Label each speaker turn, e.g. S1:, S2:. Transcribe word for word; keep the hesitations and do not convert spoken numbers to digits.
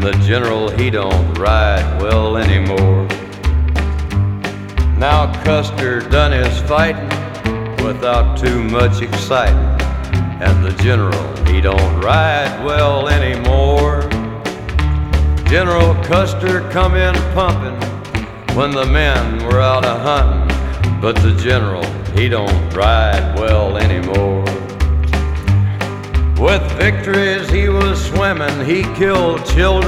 S1: the general, he don't ride well anymore. Now Custer done his fighting without too much exciting, and the general, he don't ride well anymore. General Custer come in pumping when the men were out a hunting, but the general, he don't ride well anymore. With victories he was swimming, he killed children